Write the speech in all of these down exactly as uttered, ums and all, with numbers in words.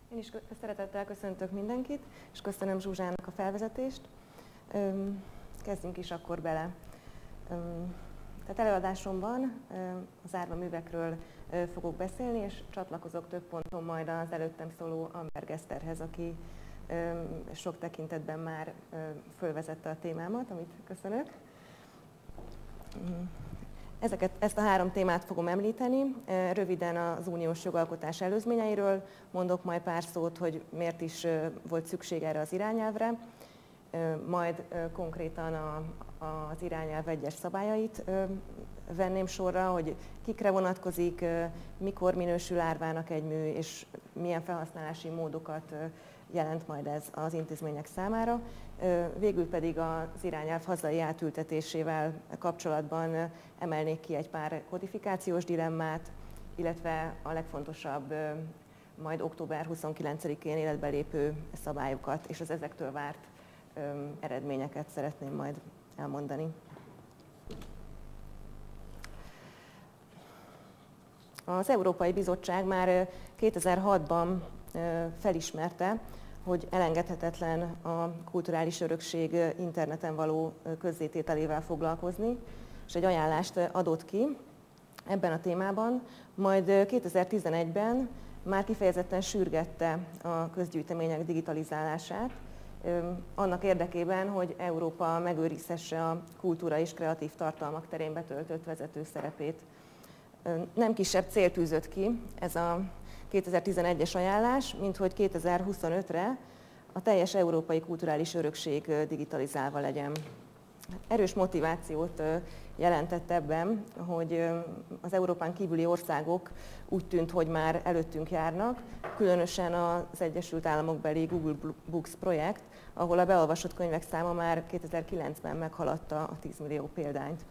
Én is szeretettel köszöntök mindenkit, és köszönöm Zsuzsának a felvezetést. Kezdjünk is akkor bele. Tehát előadásomban az árva művekről fogok beszélni, és csatlakozok több ponton majd az előttem szóló Amberg Eszterhez, aki sok tekintetben már fölvezette a témámat, amit köszönök. Ezeket, ezt a három témát fogom említeni. Röviden az uniós jogalkotás előzményeiről mondok majd pár szót, hogy miért is volt szükség erre az irányelvre, majd konkrétan a, az irányelv egyes szabályait venném sorra, hogy kikre vonatkozik, mikor minősül árvának egy mű, és milyen felhasználási módokat jelent majd ez az intézmények számára. Végül pedig az irányelv hazai átültetésével kapcsolatban emelnék ki egy pár kodifikációs dilemmát, illetve a legfontosabb majd október huszonkilencedikén életbe lépő szabályokat és az ezektől várt eredményeket szeretném majd elmondani. Az Európai Bizottság már kétezer-hatban felismerte, hogy elengedhetetlen a kulturális örökség interneten való közzétételével foglalkozni, és egy ajánlást adott ki ebben a témában, majd kétezer-tizenegyben már kifejezetten sürgette a közgyűjtemények digitalizálását, annak érdekében, hogy Európa megőrizhesse a kultúra és kreatív tartalmak terén betöltött vezető szerepét. Nem kisebb cél tűzött ki ez a kétezer-tizenegyes ajánlás, mint hogy kétezer-huszonötre a teljes európai kulturális örökség digitalizálva legyen. Erős motivációt jelentett ebben, hogy az Európán kívüli országok úgy tűnt, hogy már előttünk járnak, különösen az Egyesült Államok beli Google Books projekt, ahol a beolvasott könyvek száma már kétezer-kilencben meghaladta a tíz millió példányt.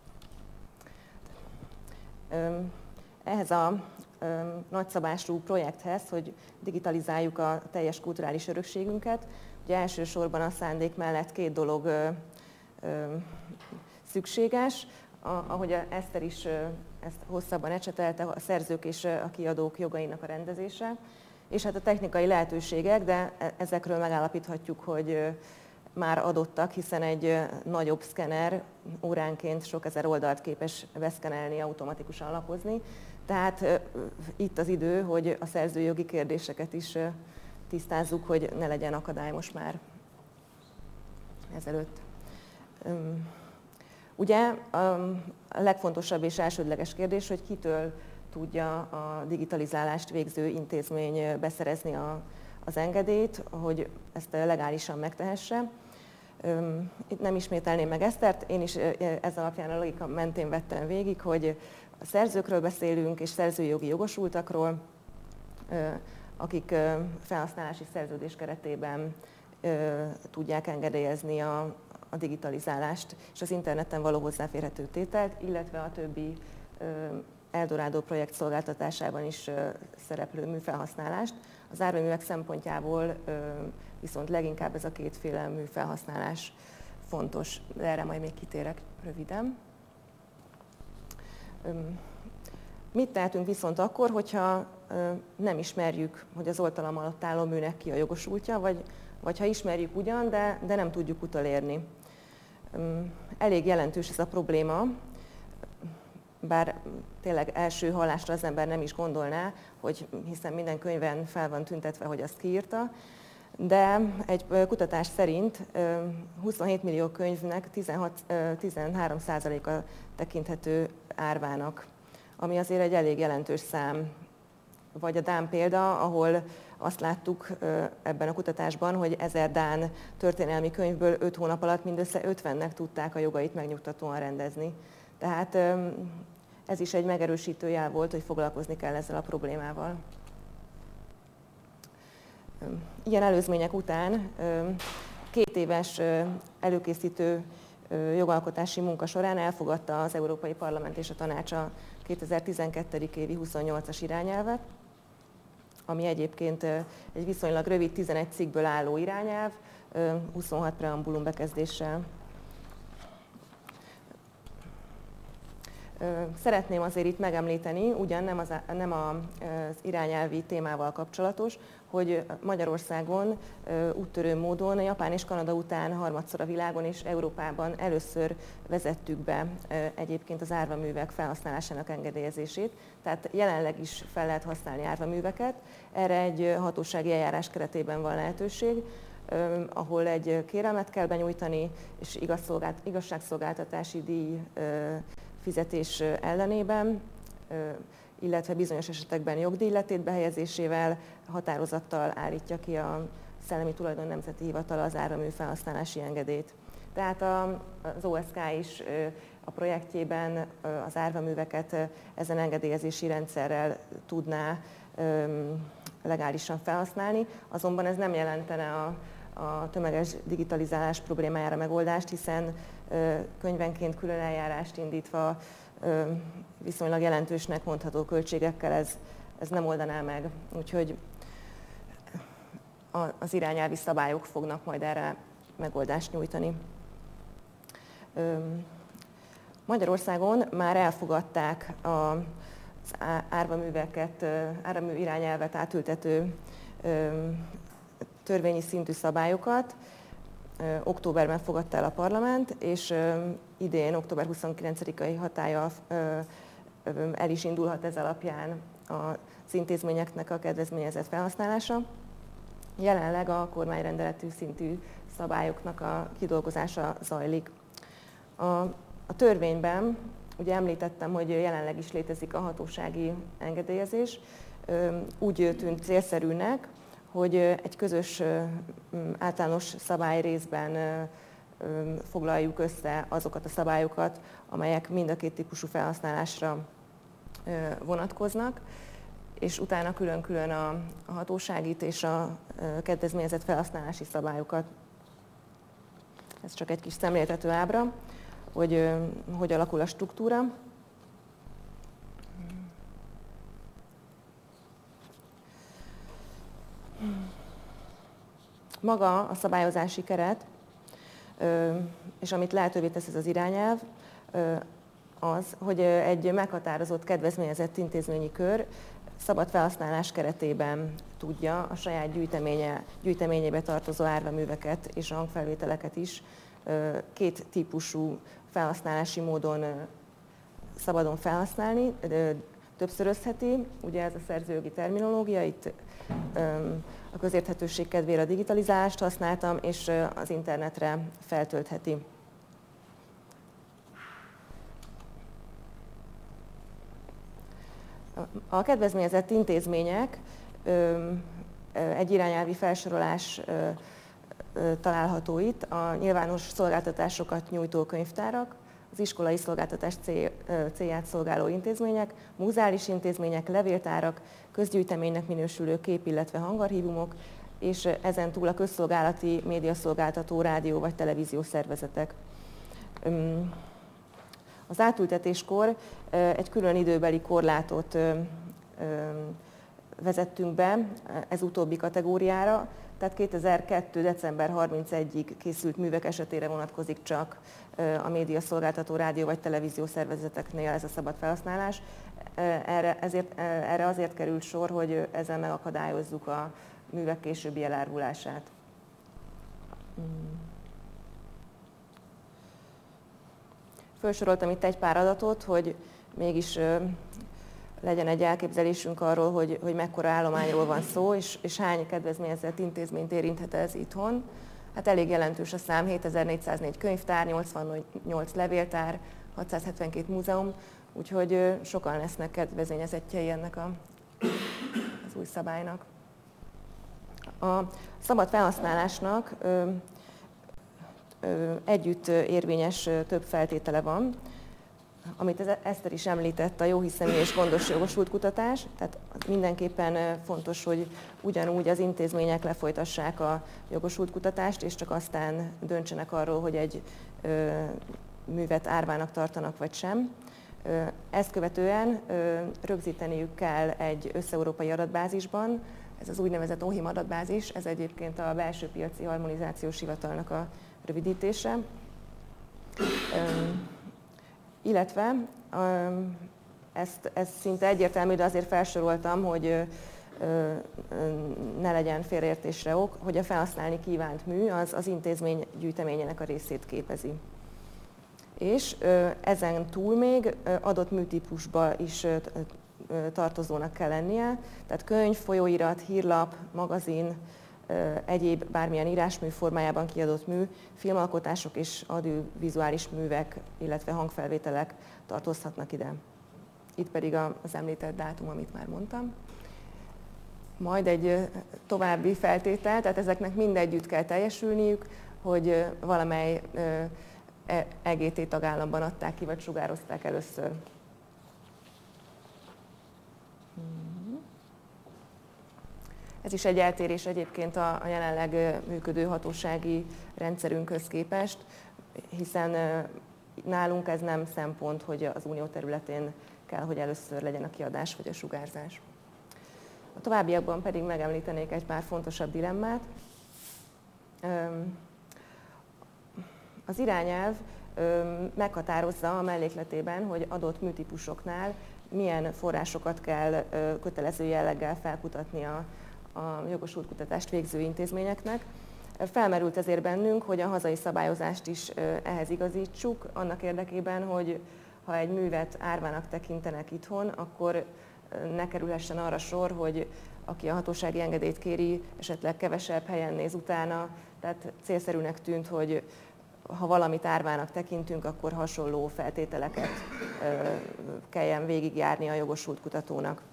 Ehhez a nagyszabású projekthez, hogy digitalizáljuk a teljes kulturális örökségünket, ugye elsősorban a szándék mellett két dolog ö, ö, szükséges, a, ahogy Eszter is ö, ezt hosszabban ecsetelte, a szerzők és a kiadók jogainak a rendezése, és hát a technikai lehetőségek, de ezekről megállapíthatjuk, hogy már adottak, hiszen egy nagyobb szkenner óránként sok ezer oldalt képes beszkenelni, automatikusan lapozni. Tehát itt az idő, hogy a szerzőjogi kérdéseket is tisztázzuk, hogy ne legyen akadály most már ezelőtt. Ugye a legfontosabb és elsődleges kérdés, hogy kitől tudja a digitalizálást végző intézmény beszerezni a, az engedélyt, hogy ezt legálisan megtehesse. Itt nem ismételném meg Esztert, én is ez alapján a logika mentén vettem végig, hogy a szerzőkről beszélünk és szerzőjogi jogosultakról, akik felhasználási szerződés keretében tudják engedélyezni a, a digitalizálást és az interneten való hozzáférhető tételt, illetve a többi Eldorado projekt szolgáltatásában is szereplő műfelhasználást. Az árvaművek szempontjából viszont leginkább ez a kétféle műfelhasználás fontos, de erre majd még kitérek röviden. Mit tehetünk viszont akkor, hogyha nem ismerjük, hogy az oltalam alatt álló műnek ki a jogosultja, vagy, vagy ha ismerjük ugyan, de, de nem tudjuk utolérni. Elég jelentős ez a probléma, bár tényleg első hallásra az ember nem is gondolná, hogy hiszen minden könyven fel van tüntetve, hogy azt kiírta, de egy kutatás szerint huszonhét millió könyvnek tizenhárom százaléka tekinthető árvának, ami azért egy elég jelentős szám. Vagy a dán példa, ahol azt láttuk ebben a kutatásban, hogy ezer dán történelmi könyvből öt hónap alatt mindössze ötvennek tudták a jogait megnyugtatóan rendezni. Tehát ez is egy megerősítő jel volt, hogy foglalkozni kell ezzel a problémával. Ilyen előzmények után két éves előkészítő jogalkotási munka során elfogadta az Európai Parlament és a Tanács a kétezer-tizenkettő. évi huszonnyolcas irányelvet, ami egyébként egy viszonylag rövid tizenegy cikkből álló irányelv, huszonhat preambulum bekezdéssel. Szeretném azért itt megemlíteni, ugyan nem az, nem az irányelvi témával kapcsolatos, hogy Magyarországon úttörő módon Japán és Kanada után harmadszor a világon és Európában először vezettük be egyébként az árvaművek felhasználásának engedélyezését. Tehát jelenleg is fel lehet használni árvaműveket. Erre egy hatósági eljárás keretében van lehetőség, ahol egy kérelmet kell benyújtani, és igazságszolgáltatási díj fizetés ellenében, illetve bizonyos esetekben jogdíjletét behelyezésével határozattal állítja ki a Szellemi Tulajdon Nemzeti Hivatala az árvamű felhasználási engedélyt. Tehát az o es ká is a projektjében az árvaműveket ezen engedélyezési rendszerrel tudná legálisan felhasználni, azonban ez nem jelentene a, a tömeges digitalizálás problémájára megoldást, hiszen könyvenként külön eljárást indítva viszonylag jelentősnek mondható költségekkel ez, ez nem oldaná meg. Úgyhogy az irányelvi szabályok fognak majd erre megoldást nyújtani. Magyarországon már elfogadták az árvaműveket, árvamű irányelvet átültető törvényi szintű szabályokat. Októberben fogadta el a parlament, és idén, október huszonkilencedikai hatállyal el is indulhat ez alapján az intézményeknek a kedvezményezett felhasználása. Jelenleg a kormányrendeletű szintű szabályoknak a kidolgozása zajlik. A, a törvényben, ugye említettem, hogy jelenleg is létezik a hatósági engedélyezés, úgy tűnt célszerűnek, hogy egy közös általános szabályrészben foglaljuk össze azokat a szabályokat, amelyek mind a két típusú felhasználásra vonatkoznak, és utána külön-külön a hatóságit és a kedvezményezett felhasználási szabályokat. Ez csak egy kis szemléltető ábra, hogy hogy alakul a struktúra. Maga a szabályozási keret, és amit lehetővé tesz ez az irányelv, az, hogy egy meghatározott kedvezményezett intézményi kör szabad felhasználás keretében tudja a saját gyűjteménye, gyűjteményébe tartozó árvaműveket és hangfelvételeket is két típusú felhasználási módon szabadon felhasználni, többszörözheti, ugye ez a szerzőjogi terminológia, itt a közérthetőség kedvére a digitalizálást használtam, és az internetre feltöltheti. A kedvezményezett intézmények, egy irányelvi felsorolás található itt, a nyilvános szolgáltatásokat nyújtó könyvtárak, az iskolai szolgáltatás célját szolgáló intézmények, múzeális intézmények, levéltárak, közgyűjteménynek minősülő kép, illetve hangarchívumok, és ezen túl a közszolgálati médiaszolgáltató rádió vagy televíziós szervezetek. Az átültetéskor egy külön időbeli korlátot vezettünk be ez utóbbi kategóriára, tehát kétezer-kettő. december harmincegyedikéig készült művek esetére vonatkozik csak a médiaszolgáltató rádió vagy televíziós szervezeteknél ez a szabad felhasználás. Erre, ezért, erre azért került sor, hogy ezzel megakadályozzuk a művek későbbi elárulását. Felsoroltam itt egy pár adatot, hogy mégis legyen egy elképzelésünk arról, hogy, hogy mekkora állományról van szó, és, és hány kedvezményezett intézményt érinthet ez itthon. Hát elég jelentős a szám, hétezer-négyszáznégy könyvtár, nyolcvannyolc levéltár, hatszázhetvenkét múzeum, úgyhogy sokan lesznek kedvezményezettjei ennek a, az új szabálynak. A szabad felhasználásnak ö, ö, együtt érvényes több feltétele van, amit Eszter is említett, a jóhiszemű és gondos jogosult kutatás, tehát mindenképpen fontos, hogy ugyanúgy az intézmények lefolytassák a jogosult kutatást, és csak aztán döntsenek arról, hogy egy ö, művet árvának tartanak vagy sem. Ezt követően ö, rögzíteniük kell egy összeurópai adatbázisban, ez az úgynevezett OHIM adatbázis, ez egyébként a Belső Piaci Harmonizációs Hivatalnak a rövidítése. Ö, Illetve ezt, ezt szinte egyértelmű, de azért felsoroltam, hogy ne legyen félreértésre ok, hogy a felhasználni kívánt mű az az intézmény gyűjteményének a részét képezi. És ezen túl még adott műtípusba is tartozónak kell lennie, tehát könyv, folyóirat, hírlap, magazin, egyéb bármilyen írásmű formájában kiadott mű, filmalkotások és audiovizuális művek, illetve hangfelvételek tartozhatnak ide. Itt pedig az említett dátum, amit már mondtam. Majd egy további feltétel, tehát ezeknek mindegyütt kell teljesülniük, hogy valamely E G T tagállamban adták ki, vagy sugározták először. Ez is egy eltérés egyébként a jelenleg működő hatósági rendszerünkhöz képest, hiszen nálunk ez nem szempont, hogy az unió területén kell, hogy először legyen a kiadás vagy a sugárzás. A továbbiakban pedig megemlítenék egy pár fontosabb dilemmát. Az irányelv meghatározza a mellékletében, hogy adott műtípusoknál milyen forrásokat kell kötelező jelleggel felkutatni a, a jogosult kutatást végző intézményeknek. Felmerült ezért bennünk, hogy a hazai szabályozást is ehhez igazítsuk, annak érdekében, hogy ha egy művet árvának tekintenek itthon, akkor ne kerülhessen arra sor, hogy aki a hatósági engedélyt kéri, esetleg kevesebb helyen néz utána. Tehát célszerűnek tűnt, hogy ha valamit árvának tekintünk, akkor hasonló feltételeket kelljen végigjárni a jogosult kutatónak.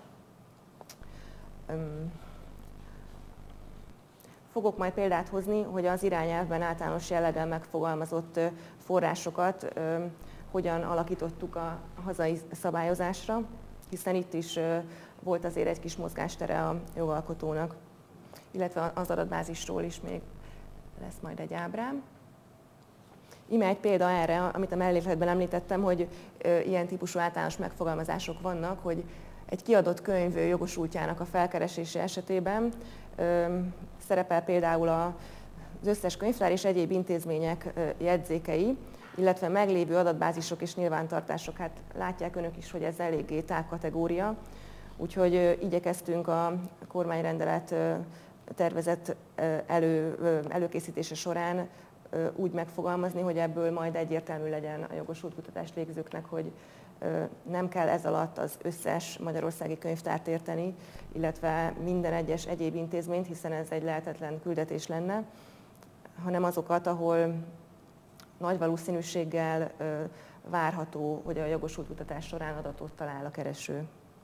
Fogok majd példát hozni, hogy az irányelvben általános jelleggel megfogalmazott forrásokat hogyan alakítottuk a hazai szabályozásra, hiszen itt is volt azért egy kis mozgástere a jogalkotónak, illetve az adatbázisról is még lesz majd egy ábrám. Íme egy példa erre, amit a mellékletben említettem, hogy ilyen típusú általános megfogalmazások vannak, hogy egy kiadott könyv jogosultjának a felkeresése esetében szerepel például az összes könyvtár és egyéb intézmények jegyzékei, illetve meglévő adatbázisok és nyilvántartások. Hát látják önök is, hogy ez eléggé tág kategória, úgyhogy igyekeztünk a kormányrendelet tervezett elő, előkészítése során úgy megfogalmazni, hogy ebből majd egyértelmű legyen a jogosult kutatást végzőknek, hogy nem kell ez alatt az összes magyarországi könyvtárt érteni, illetve minden egyes egyéb intézményt, hiszen ez egy lehetetlen küldetés lenne, hanem azokat, ahol nagy valószínűséggel várható, hogy a jogosult kutatás során adatot talál a kereső.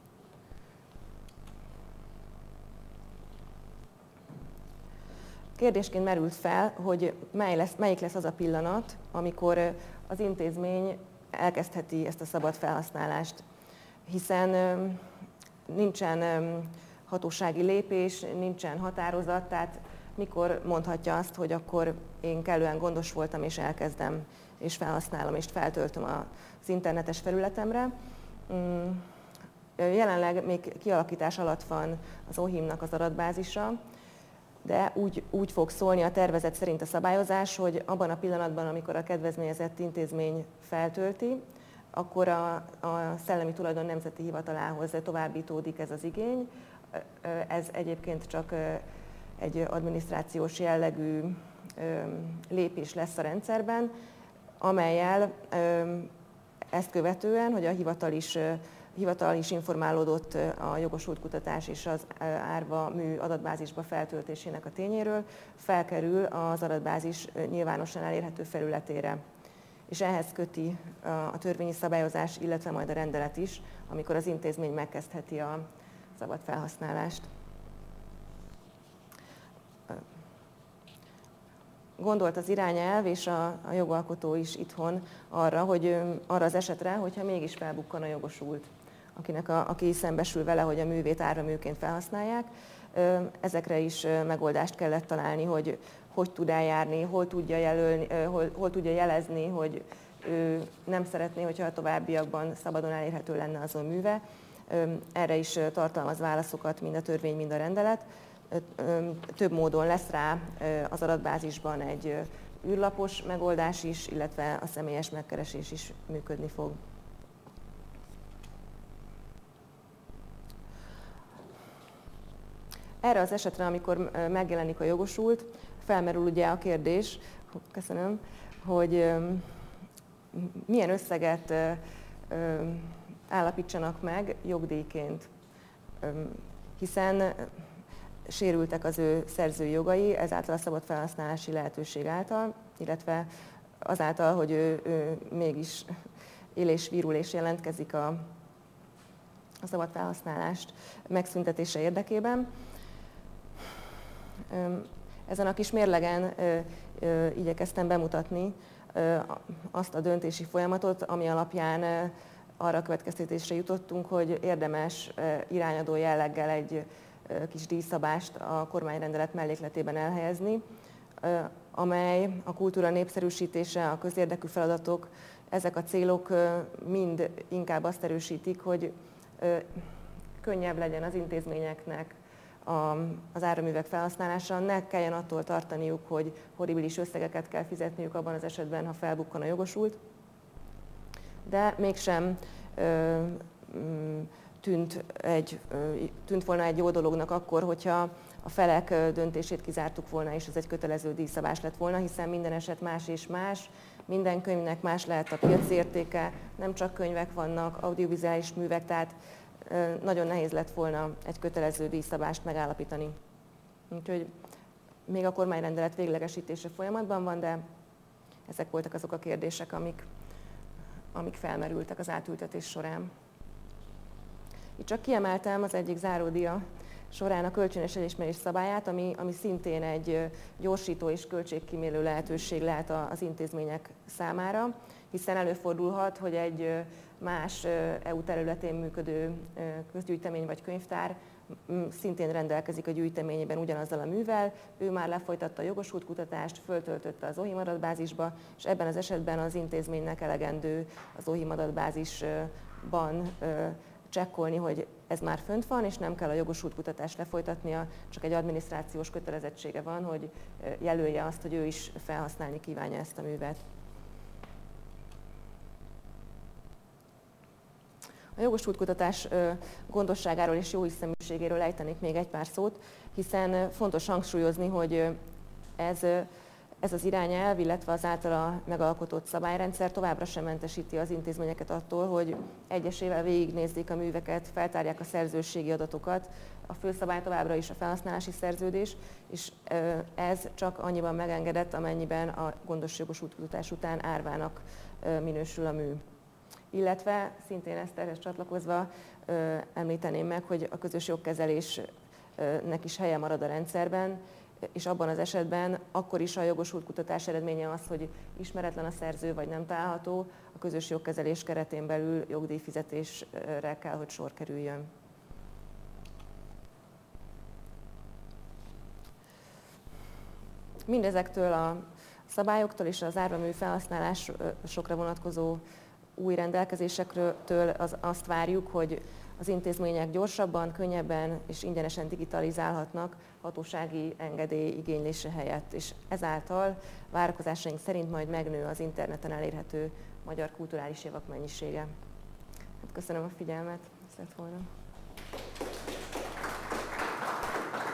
Kérdésként merült fel, hogy mely lesz, melyik lesz az a pillanat, amikor az intézmény elkezdheti ezt a szabad felhasználást, hiszen nincsen hatósági lépés, nincsen határozat, tehát mikor mondhatja azt, hogy akkor én kellően gondos voltam, és elkezdem, és felhasználom, és feltöltöm az internetes felületemre. Jelenleg még kialakítás alatt van az O H I M-nak az adatbázisa, de úgy, úgy fog szólni a tervezet szerint a szabályozás, hogy abban a pillanatban, amikor a kedvezményezett intézmény feltölti, akkor a, a Szellemi Tulajdon Nemzeti Hivatalához továbbítódik ez az igény. Ez egyébként csak egy adminisztrációs jellegű lépés lesz a rendszerben, amellyel ezt követően, hogy a hivatal is, hivatal is informálódott a jogosult kutatás és az árva mű adatbázisba feltöltésének a tényéről, felkerül az adatbázis nyilvánosan elérhető felületére. És ehhez köti a törvényi szabályozás, illetve majd a rendelet is, amikor az intézmény megkezdheti a szabad felhasználást. Gondolt az irányelv és a, a jogalkotó is itthon arra, hogy arra az esetre, hogyha mégis felbukkan a jogosult, akinek a, aki szembesül vele, hogy a művét árvaműként felhasználják. Ezekre is megoldást kellett találni, hogy hogy tud eljárni, hol tudja, jelölni, hol, hol tudja jelezni, hogy ő nem szeretné, hogyha a továbbiakban szabadon elérhető lenne az a műve. Erre is tartalmaz válaszokat mind a törvény, mind a rendelet. Több módon lesz rá az adatbázisban egy űrlapos megoldás is, illetve a személyes megkeresés is működni fog. Erre az esetre, amikor megjelenik a jogosult, felmerül ugye a kérdés, köszönöm, hogy milyen összeget állapítsanak meg jogdíjként, hiszen sérültek az ő szerzői jogai, ezáltal a szabad felhasználási lehetőség által, illetve azáltal, hogy ő, ő mégis él és virul és jelentkezik a, a szabad felhasználást megszüntetése érdekében. Ezen a kis mérlegen igyekeztem bemutatni azt a döntési folyamatot, ami alapján arra a következtetésre jutottunk, hogy érdemes irányadó jelleggel egy kis díjszabást a kormányrendelet mellékletében elhelyezni, amely a kultúra népszerűsítése, a közérdekű feladatok, ezek a célok mind inkább azt erősítik, hogy könnyebb legyen az intézményeknek az áraművek felhasználása, ne kelljen attól tartaniuk, hogy horribilis összegeket kell fizetniük abban az esetben, ha felbukkan a jogosult, de mégsem tűnt, egy, tűnt volna egy jó dolognak akkor, hogyha a felek döntését kizártuk volna, és ez egy kötelező díjszabás lett volna, hiszen minden eset más és más, minden könyvnek más lehet a piaci értéke, nem csak könyvek vannak, audiovizuális művek, tehát nagyon nehéz lett volna egy kötelező díjszabást megállapítani. Úgyhogy még a kormányrendelet véglegesítése folyamatban van, de ezek voltak azok a kérdések, amik, amik felmerültek az átültetés során. Itt csak kiemeltem az egyik záródia során a kölcsönös elismerés szabályát, ami, ami szintén egy gyorsító és költségkímélő lehetőség lehet az intézmények számára, hiszen előfordulhat, hogy egy más é u területén működő közgyűjtemény vagy könyvtár szintén rendelkezik a gyűjteményében ugyanazzal a művel, ő már lefolytatta a jogosult kutatást, föltöltötte az OHIM adatbázisba, és ebben az esetben az intézménynek elegendő az OHIM adatbázisban csekkolni, hogy ez már fönt van, és nem kell a jogosult kutatást lefolytatnia, csak egy adminisztrációs kötelezettsége van, hogy jelölje azt, hogy ő is felhasználni kívánja ezt a művet. A jogosult kutatás gondosságáról és jóhiszeműségéről ejtenék még egy pár szót, hiszen fontos hangsúlyozni, hogy ez, ez az irányelv, illetve az általa megalkotott szabályrendszer továbbra sem mentesíti az intézményeket attól, hogy egyesével végignézzék a műveket, feltárják a szerzőségi adatokat. A főszabály továbbra is a felhasználási szerződés, és ez csak annyiban megengedett, amennyiben a gondos jogosult kutatás után árvának minősül a mű. Illetve szintén ezt ehhez csatlakozva ö, említeném meg, hogy a közös jogkezelésnek is helye marad a rendszerben, és abban az esetben akkor is a jogosult kutatás eredménye az, hogy ismeretlen a szerző vagy nem található, a közös jogkezelés keretén belül jogdíjfizetésre kell, hogy sor kerüljön. Mindezektől a szabályoktól és az árvamű felhasználásokra vonatkozó új rendelkezésektől az, azt várjuk, hogy az intézmények gyorsabban, könnyebben és ingyenesen digitalizálhatnak hatósági engedély igénylése helyett, és ezáltal várakozásaink szerint majd megnő az interneten elérhető magyar kulturális javak mennyisége. Hát köszönöm a figyelmet, ez lett volna.